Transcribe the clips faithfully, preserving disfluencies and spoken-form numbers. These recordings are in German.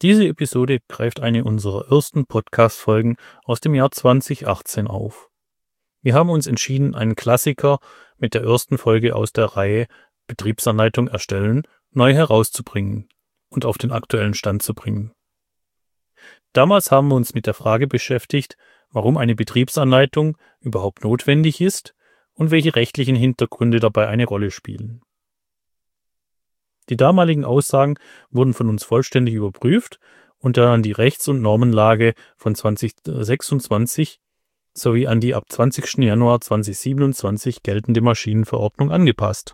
Diese Episode greift eine unserer ersten Podcast-Folgen aus dem Jahr zwanzig achtzehn auf. Wir haben uns entschieden, einen Klassiker mit der ersten Folge aus der Reihe Betriebsanleitung erstellen neu herauszubringen und auf den aktuellen Stand zu bringen. Damals haben wir uns mit der Frage beschäftigt, warum eine Betriebsanleitung überhaupt notwendig ist und welche rechtlichen Hintergründe dabei eine Rolle spielen. Die damaligen Aussagen wurden von uns vollständig überprüft und dann an die Rechts- und Normenlage von zwanzig sechsundzwanzig sowie an die ab zwanzigsten Januar zweitausendsiebenundzwanzig geltende Maschinenverordnung angepasst.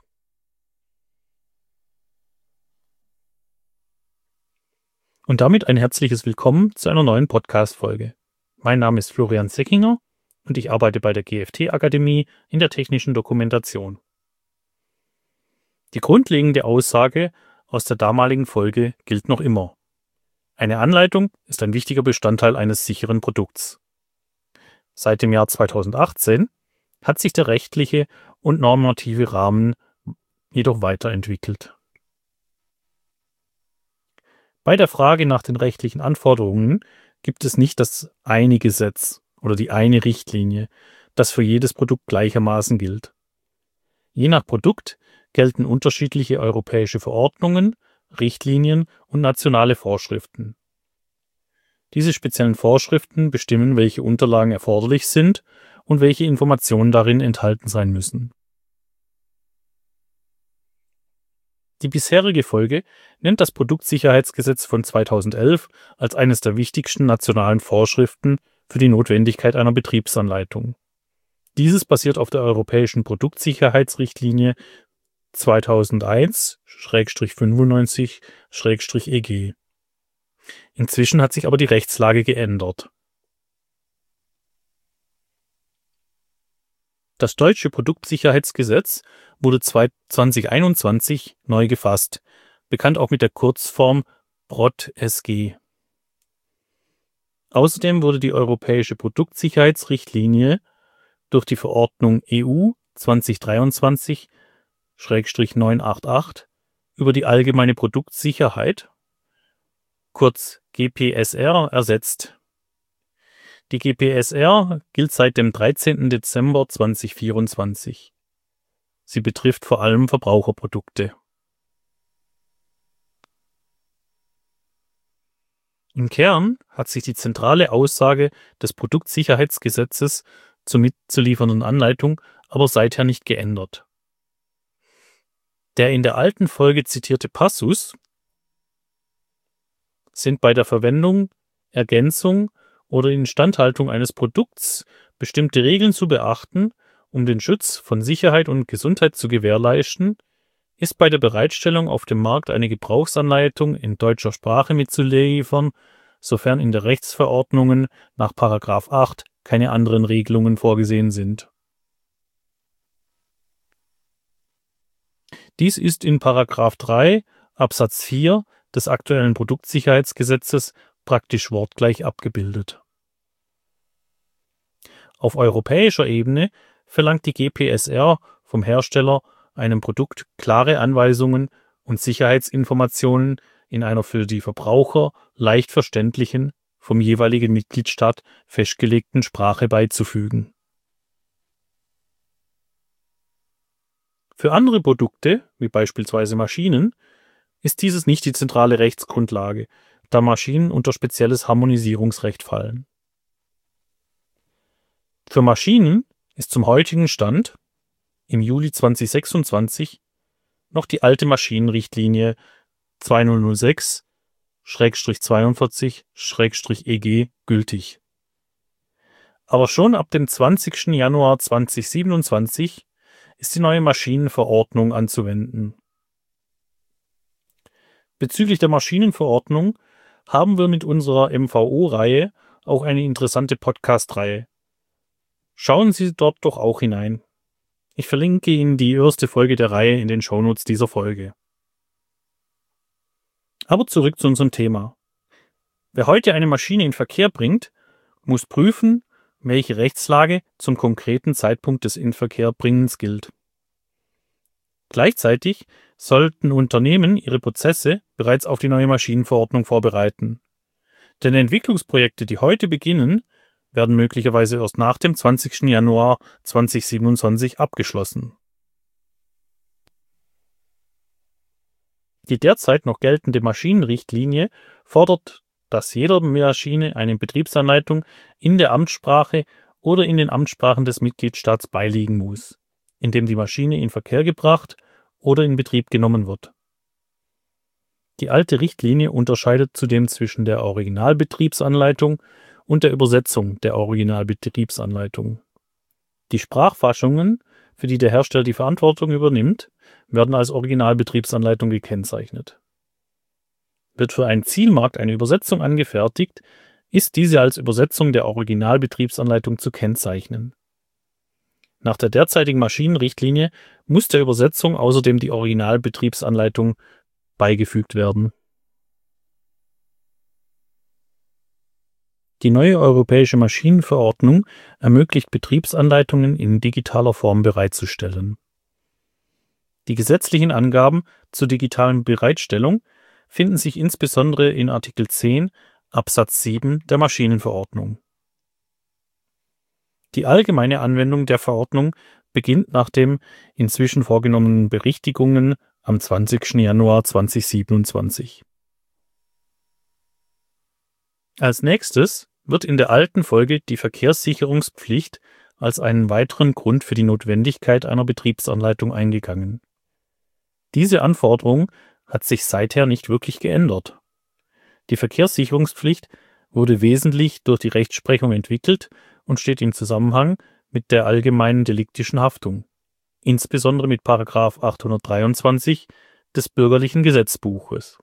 Und damit ein herzliches Willkommen zu einer neuen Podcast-Folge. Mein Name ist Florian Seckinger und ich arbeite bei der G F T-Akademie in der technischen Dokumentation. Die grundlegende Aussage aus der damaligen Folge gilt noch immer. Eine Anleitung ist ein wichtiger Bestandteil eines sicheren Produkts. Seit dem Jahr zweitausendachtzehn hat sich der rechtliche und normative Rahmen jedoch weiterentwickelt. Bei der Frage nach den rechtlichen Anforderungen gibt es nicht das eine Gesetz oder die eine Richtlinie, das für jedes Produkt gleichermaßen gilt. Je nach Produkt gelten unterschiedliche europäische Verordnungen, Richtlinien und nationale Vorschriften. Diese speziellen Vorschriften bestimmen, welche Unterlagen erforderlich sind und welche Informationen darin enthalten sein müssen. Die bisherige Folge nennt das Produktsicherheitsgesetz von zweitausendelf als eines der wichtigsten nationalen Vorschriften für die Notwendigkeit einer Betriebsanleitung. Dieses basiert auf der Europäischen Produktsicherheitsrichtlinie zweitausendeins fünfundneunzig E G. Inzwischen hat sich aber die Rechtslage geändert. Das deutsche Produktsicherheitsgesetz wurde zwanzig einundzwanzig neu gefasst, bekannt auch mit der Kurzform P R O D S G. Außerdem wurde die Europäische Produktsicherheitsrichtlinie durch die Verordnung E U zwanzig dreiundzwanzig neunhundertachtundachtzig über die allgemeine Produktsicherheit, kurz G P S R, ersetzt. Die G P S R gilt seit dem dreizehnten Dezember zweitausendvierundzwanzig. Sie betrifft vor allem Verbraucherprodukte. Im Kern hat sich die zentrale Aussage des Produktsicherheitsgesetzes zur mitzuliefernden Anleitung aber seither nicht geändert. Der in der alten Folge zitierte Passus sind bei der Verwendung, Ergänzung oder Instandhaltung eines Produkts bestimmte Regeln zu beachten, um den Schutz von Sicherheit und Gesundheit zu gewährleisten, ist bei der Bereitstellung auf dem Markt eine Gebrauchsanleitung in deutscher Sprache mitzuliefern, sofern in der Rechtsverordnungen nach Paragraph acht keine anderen Regelungen vorgesehen sind. Dies ist in Paragraph drei Absatz vier des aktuellen Produktsicherheitsgesetzes praktisch wortgleich abgebildet. Auf europäischer Ebene verlangt die G P S R vom Hersteller, einem Produkt klare Anweisungen und Sicherheitsinformationen in einer für die Verbraucher leicht verständlichen, vom jeweiligen Mitgliedstaat festgelegten Sprache beizufügen. Für andere Produkte, wie beispielsweise Maschinen, ist dieses nicht die zentrale Rechtsgrundlage, da Maschinen unter spezielles Harmonisierungsrecht fallen. Für Maschinen ist zum heutigen Stand, im Juli zweitausendsechsundzwanzig, noch die alte Maschinenrichtlinie zweitausendsechs zweiundvierzig E G gültig. Aber schon ab dem zwanzigsten Januar zweitausendsiebenundzwanzig ist die neue Maschinenverordnung anzuwenden. Bezüglich der Maschinenverordnung haben wir mit unserer M V O-Reihe auch eine interessante Podcast-Reihe. Schauen Sie dort doch auch hinein. Ich verlinke Ihnen die erste Folge der Reihe in den Shownotes dieser Folge. Aber zurück zu unserem Thema. Wer heute eine Maschine in Verkehr bringt, muss prüfen, welche Rechtslage zum konkreten Zeitpunkt des Inverkehrbringens gilt. Gleichzeitig sollten Unternehmen ihre Prozesse bereits auf die neue Maschinenverordnung vorbereiten. Denn Entwicklungsprojekte, die heute beginnen, werden möglicherweise erst nach dem zwanzigsten Januar zweitausendsiebenundzwanzig abgeschlossen. Die derzeit noch geltende Maschinenrichtlinie fordert, dass jeder Maschine eine Betriebsanleitung in der Amtssprache oder in den Amtssprachen des Mitgliedstaats beiliegen muss, in dem die Maschine in Verkehr gebracht oder in Betrieb genommen wird. Die alte Richtlinie unterscheidet zudem zwischen der Originalbetriebsanleitung und der Übersetzung der Originalbetriebsanleitung. Die Sprachfassungen, für die der Hersteller die Verantwortung übernimmt, werden als Originalbetriebsanleitung gekennzeichnet. Wird für einen Zielmarkt eine Übersetzung angefertigt, ist diese als Übersetzung der Originalbetriebsanleitung zu kennzeichnen. Nach der derzeitigen Maschinenrichtlinie muss der Übersetzung außerdem die Originalbetriebsanleitung beigefügt werden. Die neue europäische Maschinenverordnung ermöglicht Betriebsanleitungen in digitaler Form bereitzustellen. Die gesetzlichen Angaben zur digitalen Bereitstellung finden sich insbesondere in Artikel zehn Absatz sieben der Maschinenverordnung. Die allgemeine Anwendung der Verordnung beginnt nach den inzwischen vorgenommenen Berichtigungen am zwanzigsten Januar zweitausendsiebenundzwanzig. Als nächstes wird in der alten Folge die Verkehrssicherungspflicht als einen weiteren Grund für die Notwendigkeit einer Betriebsanleitung eingegangen. Diese Anforderung hat sich seither nicht wirklich geändert. Die Verkehrssicherungspflicht wurde wesentlich durch die Rechtsprechung entwickelt und steht im Zusammenhang mit der allgemeinen deliktischen Haftung, insbesondere mit Paragraph achthundertdreiundzwanzig des Bürgerlichen Gesetzbuches.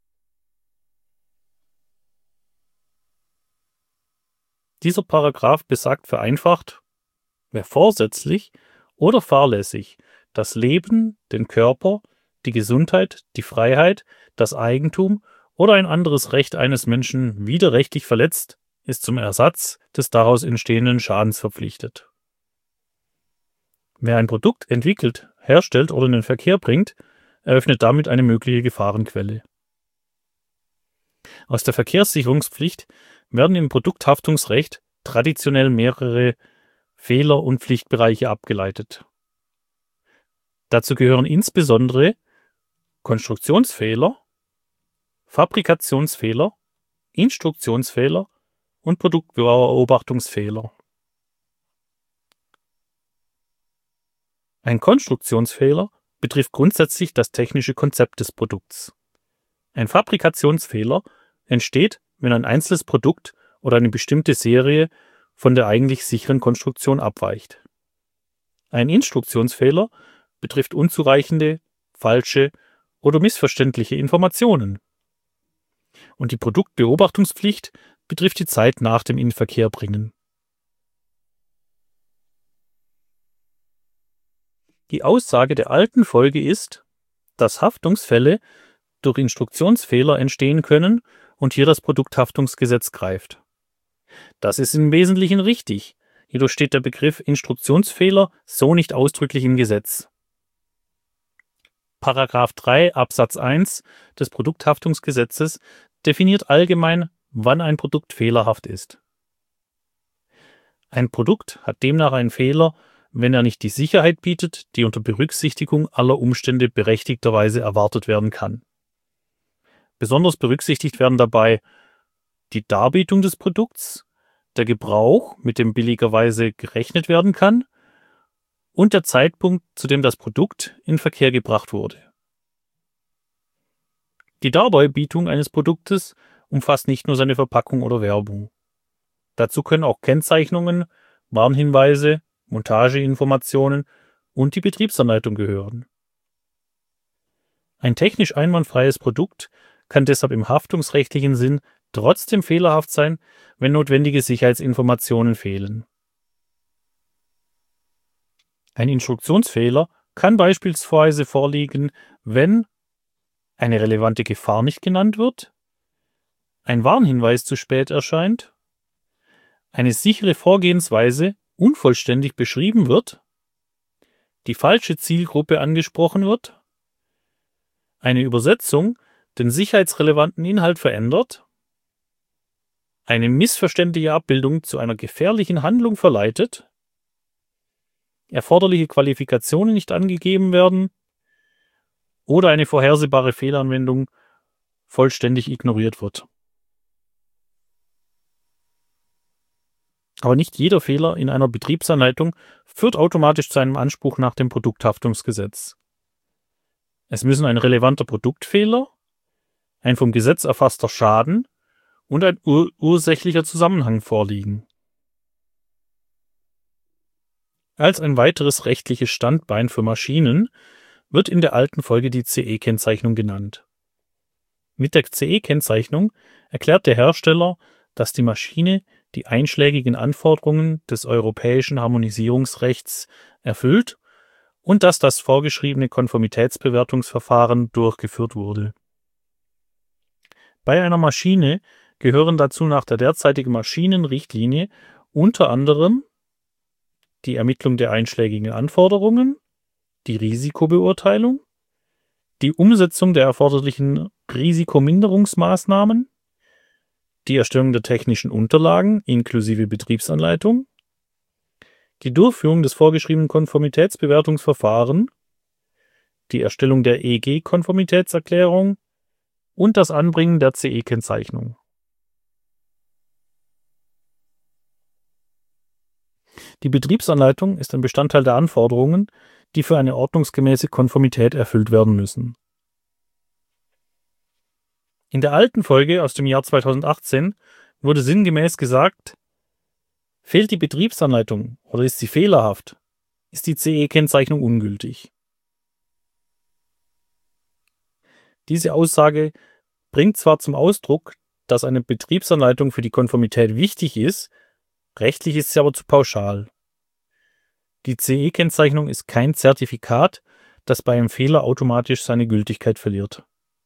Dieser Paragraph besagt vereinfacht: Wer vorsätzlich oder fahrlässig das Leben, den Körper, die Gesundheit, die Freiheit, das Eigentum oder ein anderes Recht eines Menschen widerrechtlich verletzt, ist zum Ersatz des daraus entstehenden Schadens verpflichtet. Wer ein Produkt entwickelt, herstellt oder in den Verkehr bringt, eröffnet damit eine mögliche Gefahrenquelle. Aus der Verkehrssicherungspflicht werden im Produkthaftungsrecht traditionell mehrere Fehler- und Pflichtbereiche abgeleitet. Dazu gehören insbesondere Konstruktionsfehler, Fabrikationsfehler, Instruktionsfehler und Produktbeobachtungsfehler. Ein Konstruktionsfehler betrifft grundsätzlich das technische Konzept des Produkts. Ein Fabrikationsfehler entsteht, wenn ein einzelnes Produkt oder eine bestimmte Serie von der eigentlich sicheren Konstruktion abweicht. Ein Instruktionsfehler betrifft unzureichende, falsche oder missverständliche Informationen. Und die Produktbeobachtungspflicht betrifft die Zeit nach dem Inverkehrbringen. Die Aussage der alten Folge ist, dass Haftungsfälle durch Instruktionsfehler entstehen können und hier das Produkthaftungsgesetz greift. Das ist im Wesentlichen richtig, jedoch steht der Begriff Instruktionsfehler so nicht ausdrücklich im Gesetz. Paragraph drei Absatz eins des Produkthaftungsgesetzes definiert allgemein, wann ein Produkt fehlerhaft ist. Ein Produkt hat demnach einen Fehler, wenn er nicht die Sicherheit bietet, die unter Berücksichtigung aller Umstände berechtigterweise erwartet werden kann. Besonders berücksichtigt werden dabei die Darbietung des Produkts, der Gebrauch, mit dem billigerweise gerechnet werden kann, und der Zeitpunkt, zu dem das Produkt in Verkehr gebracht wurde. Die Darbietung eines Produktes umfasst nicht nur seine Verpackung oder Werbung. Dazu können auch Kennzeichnungen, Warnhinweise, Montageinformationen und die Betriebsanleitung gehören. Ein technisch einwandfreies Produkt kann deshalb im haftungsrechtlichen Sinn trotzdem fehlerhaft sein, wenn notwendige Sicherheitsinformationen fehlen. Ein Instruktionsfehler kann beispielsweise vorliegen, wenn eine relevante Gefahr nicht genannt wird, ein Warnhinweis zu spät erscheint, eine sichere Vorgehensweise unvollständig beschrieben wird, die falsche Zielgruppe angesprochen wird, eine Übersetzung den sicherheitsrelevanten Inhalt verändert, eine missverständliche Abbildung zu einer gefährlichen Handlung verleitet, erforderliche Qualifikationen nicht angegeben werden oder eine vorhersehbare Fehlanwendung vollständig ignoriert wird. Aber nicht jeder Fehler in einer Betriebsanleitung führt automatisch zu einem Anspruch nach dem Produkthaftungsgesetz. Es müssen ein relevanter Produktfehler, ein vom Gesetz erfasster Schaden und ein ur- ursächlicher Zusammenhang vorliegen. Als ein weiteres rechtliches Standbein für Maschinen wird in der alten Folge die C E-Kennzeichnung genannt. Mit der C E-Kennzeichnung erklärt der Hersteller, dass die Maschine die einschlägigen Anforderungen des europäischen Harmonisierungsrechts erfüllt und dass das vorgeschriebene Konformitätsbewertungsverfahren durchgeführt wurde. Bei einer Maschine gehören dazu nach der derzeitigen Maschinenrichtlinie unter anderem die Ermittlung der einschlägigen Anforderungen, die Risikobeurteilung, die Umsetzung der erforderlichen Risikominderungsmaßnahmen, die Erstellung der technischen Unterlagen inklusive Betriebsanleitung, die Durchführung des vorgeschriebenen Konformitätsbewertungsverfahrens, die Erstellung der E G-Konformitätserklärung und das Anbringen der C E-Kennzeichnung. Die Betriebsanleitung ist ein Bestandteil der Anforderungen, die für eine ordnungsgemäße Konformität erfüllt werden müssen. In der alten Folge aus dem Jahr zweitausendachtzehn wurde sinngemäß gesagt: Fehlt die Betriebsanleitung oder ist sie fehlerhaft, ist die C E-Kennzeichnung ungültig. Diese Aussage bringt zwar zum Ausdruck, dass eine Betriebsanleitung für die Konformität wichtig ist, rechtlich ist sie aber zu pauschal. Die C E-Kennzeichnung ist kein Zertifikat, das bei einem Fehler automatisch seine Gültigkeit verliert.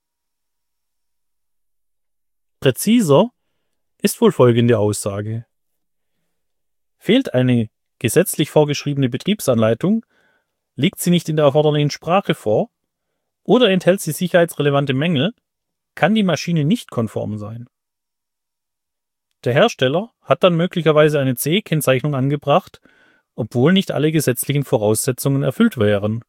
Präziser ist wohl folgende Aussage: Fehlt eine gesetzlich vorgeschriebene Betriebsanleitung, liegt sie nicht in der erforderlichen Sprache vor oder enthält sie sicherheitsrelevante Mängel, kann die Maschine nicht konform sein. Der Hersteller hat dann möglicherweise eine C E-Kennzeichnung angebracht, obwohl nicht alle gesetzlichen Voraussetzungen erfüllt wären.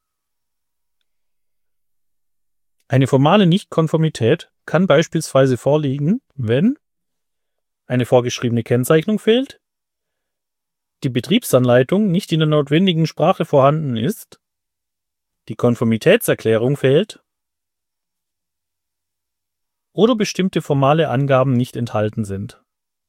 Eine formale Nichtkonformität kann beispielsweise vorliegen, wenn eine vorgeschriebene Kennzeichnung fehlt, die Betriebsanleitung nicht in der notwendigen Sprache vorhanden ist, die Konformitätserklärung fehlt oder bestimmte formale Angaben nicht enthalten sind.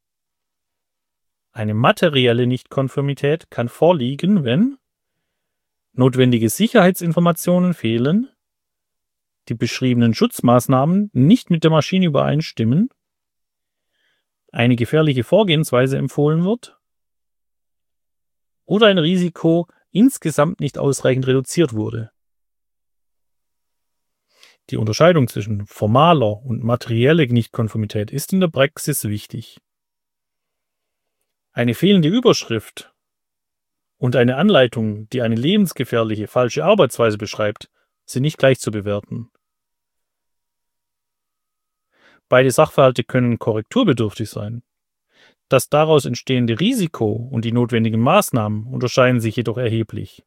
Eine materielle Nichtkonformität kann vorliegen, wenn notwendige Sicherheitsinformationen fehlen, die beschriebenen Schutzmaßnahmen nicht mit der Maschine übereinstimmen, eine gefährliche Vorgehensweise empfohlen wird oder ein Risiko insgesamt nicht ausreichend reduziert wurde. Die Unterscheidung zwischen formaler und materieller Nichtkonformität ist in der Praxis wichtig. Eine fehlende Überschrift und eine Anleitung, die eine lebensgefährliche falsche Arbeitsweise beschreibt, sind nicht gleich zu bewerten. Beide Sachverhalte können korrekturbedürftig sein. Das daraus entstehende Risiko und die notwendigen Maßnahmen unterscheiden sich jedoch erheblich.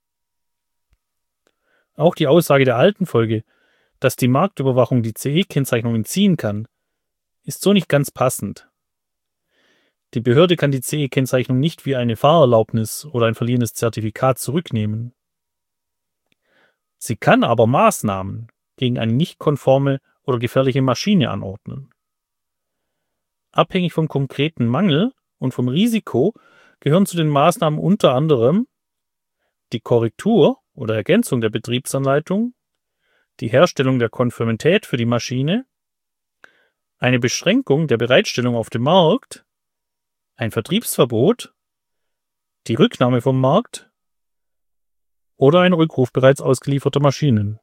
Auch die Aussage der alten Folge, dass die Marktüberwachung die C E-Kennzeichnung entziehen kann, ist so nicht ganz passend. Die Behörde kann die C E-Kennzeichnung nicht wie eine Fahrerlaubnis oder ein verliehenes Zertifikat zurücknehmen. Sie kann aber Maßnahmen gegen eine nicht konforme oder gefährliche Maschine anordnen. Abhängig vom konkreten Mangel und vom Risiko gehören zu den Maßnahmen unter anderem die Korrektur oder Ergänzung der Betriebsanleitung, die Herstellung der Konformität für die Maschine, eine Beschränkung der Bereitstellung auf dem Markt, ein Vertriebsverbot, die Rücknahme vom Markt oder ein Rückruf bereits ausgelieferter Maschinen.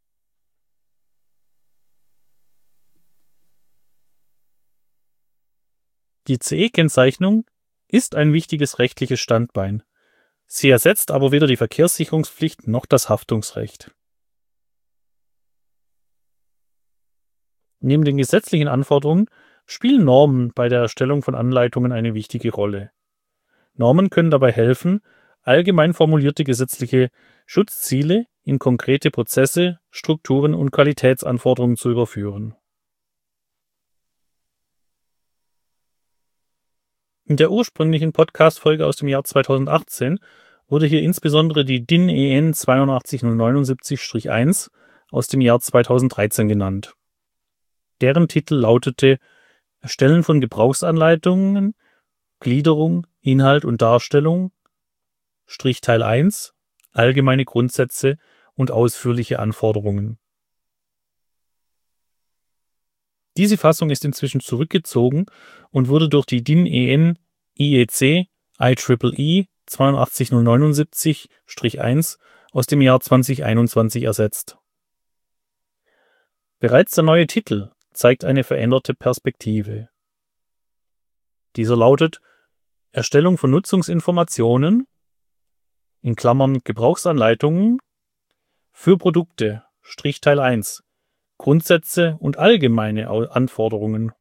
Die C E-Kennzeichnung ist ein wichtiges rechtliches Standbein. Sie ersetzt aber weder die Verkehrssicherungspflicht noch das Haftungsrecht. Neben den gesetzlichen Anforderungen spielen Normen bei der Erstellung von Anleitungen eine wichtige Rolle. Normen können dabei helfen, allgemein formulierte gesetzliche Schutzziele in konkrete Prozesse, Strukturen und Qualitätsanforderungen zu überführen. In der ursprünglichen Podcast-Folge aus dem Jahr zweitausendachtzehn wurde hier insbesondere die D I N E N acht zwei null neun sieben eins aus dem Jahr zweitausenddreizehn genannt. Deren Titel lautete Erstellen von Gebrauchsanleitungen, Gliederung, Inhalt und Darstellung, Strich Teil eins, allgemeine Grundsätze und ausführliche Anforderungen. Diese Fassung ist inzwischen zurückgezogen und wurde durch die D I N E N I E C I E E acht zwei null neun sieben eins aus dem Jahr zweitausendeinundzwanzig ersetzt. Bereits der neue Titel zeigt eine veränderte Perspektive. Dieser lautet Erstellung von Nutzungsinformationen in Klammern Gebrauchsanleitungen für Produkte, Strich Teil eins, Grundsätze und allgemeine Anforderungen.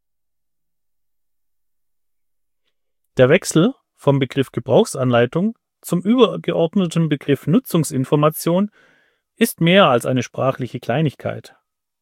Der Wechsel vom Begriff Gebrauchsanleitung zum übergeordneten Begriff Nutzungsinformation ist mehr als eine sprachliche Kleinigkeit.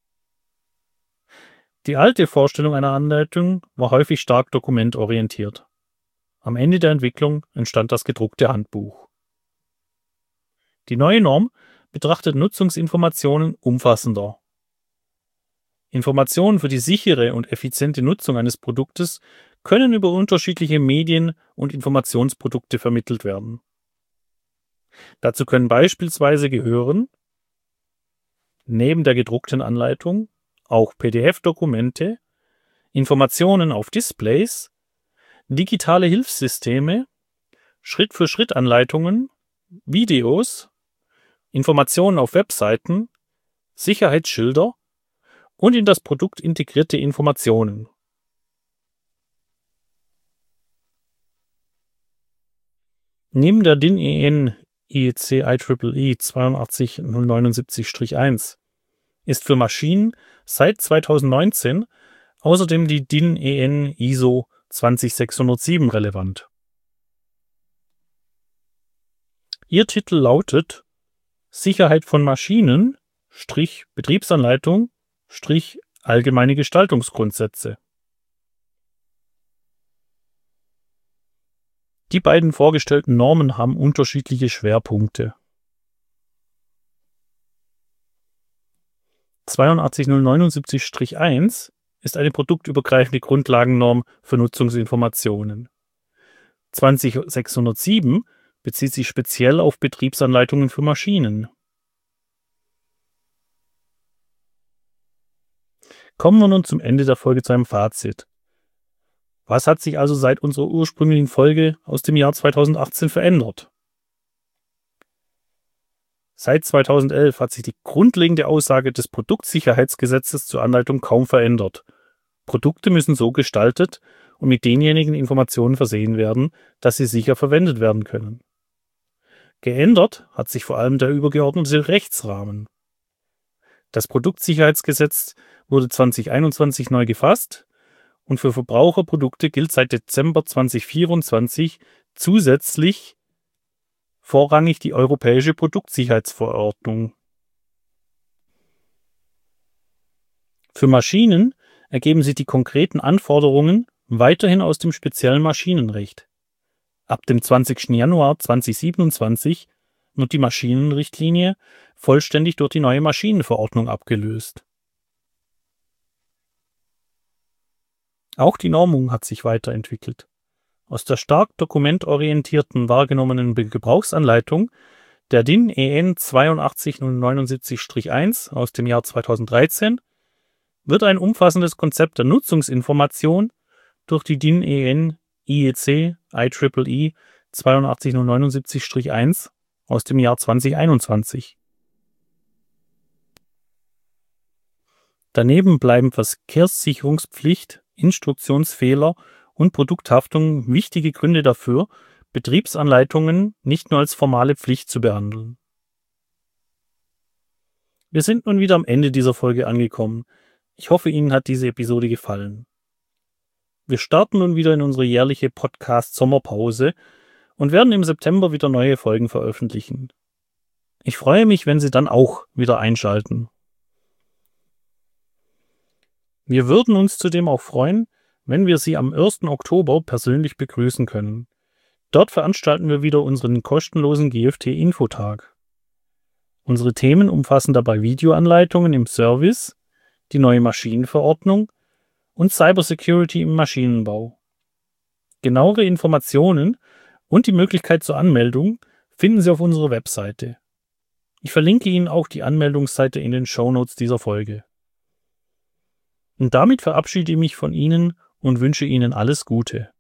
Die alte Vorstellung einer Anleitung war häufig stark dokumentorientiert. Am Ende der Entwicklung entstand das gedruckte Handbuch. Die neue Norm betrachtet Nutzungsinformationen umfassender. Informationen für die sichere und effiziente Nutzung eines Produktes können über unterschiedliche Medien und Informationsprodukte vermittelt werden. Dazu können beispielsweise gehören neben der gedruckten Anleitung auch P D F-Dokumente, Informationen auf Displays, digitale Hilfssysteme, Schritt-für-Schritt-Anleitungen, Videos, Informationen auf Webseiten, Sicherheitsschilder und in das Produkt integrierte Informationen. Neben der D I N E N I E C I E E acht zwei null neun sieben eins ist für Maschinen seit zweitausendneunzehn außerdem die D I N E N I S O zwanzigsechshundertsieben relevant. Ihr Titel lautet Sicherheit von Maschinen, Strich Betriebsanleitung, Strich allgemeine Gestaltungsgrundsätze. Die beiden vorgestellten Normen haben unterschiedliche Schwerpunkte. acht zwei null neun sieben eins ist eine produktübergreifende Grundlagennorm für Nutzungsinformationen. zwanzigsechshundertsieben bezieht sich speziell auf Betriebsanleitungen für Maschinen. Kommen wir nun zum Ende der Folge zu einem Fazit. Was hat sich also seit unserer ursprünglichen Folge aus dem Jahr zweitausendachtzehn verändert? Seit zweitausendelf hat sich die grundlegende Aussage des Produktsicherheitsgesetzes zur Anleitung kaum verändert. Produkte müssen so gestaltet und mit denjenigen Informationen versehen werden, dass sie sicher verwendet werden können. Geändert hat sich vor allem der übergeordnete Rechtsrahmen. Das Produktsicherheitsgesetz wurde zweitausendeinundzwanzig neu gefasst und für Verbraucherprodukte gilt seit Dezember zweitausendvierundzwanzig zusätzlich vorrangig die Europäische Produktsicherheitsverordnung. Für Maschinen ergeben sich die konkreten Anforderungen weiterhin aus dem speziellen Maschinenrecht. Ab dem zwanzigsten Januar zweitausendsiebenundzwanzig wird die Maschinenrichtlinie vollständig durch die neue Maschinenverordnung abgelöst. Auch die Normung hat sich weiterentwickelt. Aus der stark dokumentorientierten wahrgenommenen Gebrauchsanleitung der D I N E N acht zwei null neun sieben eins aus dem Jahr zweitausenddreizehn wird ein umfassendes Konzept der Nutzungsinformation durch die D I N E N I E C I E E acht zwei null neun sieben eins aus dem Jahr zweitausendeinundzwanzig. Daneben bleiben Verkehrssicherungspflicht, Instruktionsfehler und Produkthaftung wichtige Gründe dafür, Betriebsanleitungen nicht nur als formale Pflicht zu behandeln. Wir sind nun wieder am Ende dieser Folge angekommen. Ich hoffe, Ihnen hat diese Episode gefallen. Wir starten nun wieder in unsere jährliche Podcast-Sommerpause und werden im September wieder neue Folgen veröffentlichen. Ich freue mich, wenn Sie dann auch wieder einschalten. Wir würden uns zudem auch freuen, wenn wir Sie am ersten Oktober persönlich begrüßen können. Dort veranstalten wir wieder unseren kostenlosen G F T-Infotag. Unsere Themen umfassen dabei Videoanleitungen im Service, die neue Maschinenverordnung und Cybersecurity im Maschinenbau. Genauere Informationen und die Möglichkeit zur Anmeldung finden Sie auf unserer Webseite. Ich verlinke Ihnen auch die Anmeldungsseite in den Shownotes dieser Folge. Und damit verabschiede ich mich von Ihnen und wünsche Ihnen alles Gute.